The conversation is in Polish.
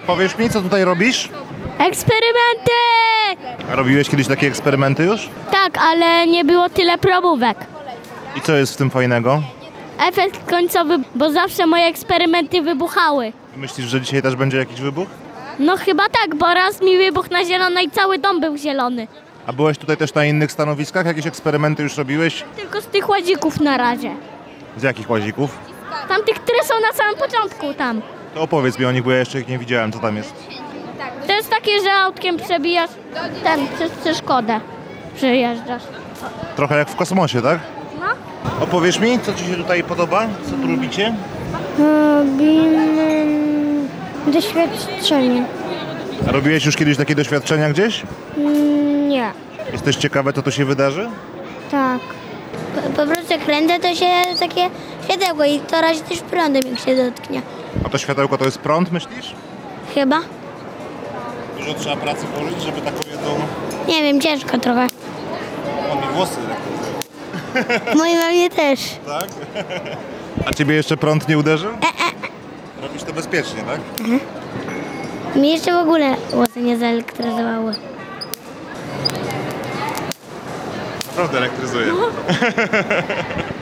Powiesz mi, co tutaj robisz? Eksperymenty! A robiłeś kiedyś takie eksperymenty już? Tak, ale nie było tyle probówek. I co jest w tym fajnego? Efekt końcowy, bo zawsze moje eksperymenty wybuchały. Myślisz, że dzisiaj też będzie jakiś wybuch? No chyba tak, bo raz mi wybuchł na zielono i cały dom był zielony. A byłeś tutaj też na innych stanowiskach? Jakieś eksperymenty już robiłeś? Tylko z tych łazików na razie. Z jakich łazików? Tamtych, które są na samym początku tam. To opowiedz mi o nich, bo ja jeszcze ich nie widziałem. Co tam jest? To jest takie, że autkiem przebijasz przez przeszkodę. Przejeżdżasz. Trochę jak w kosmosie, tak? No. Opowiesz mi, co ci się tutaj podoba? Co tu robicie? Robimy doświadczenie. A robiłeś już kiedyś takie doświadczenia gdzieś? Nie. Jesteś ciekawe, co tu się wydarzy? Tak. Po prostu kręcę, to się takie światełko i to razie też prądem, jak się dotknie. A to światełko to jest prąd, myślisz? Chyba? Dużo trzeba pracy włożyć, żeby taką jedną... Nie wiem, ciężko trochę. Mam mi włosy. Mojej mamie też. Tak? A ciebie jeszcze prąd nie uderzył? Robisz to bezpiecznie, tak? Mi jeszcze w ogóle włosy nie zelektryzowały. Naprawdę elektryzuje.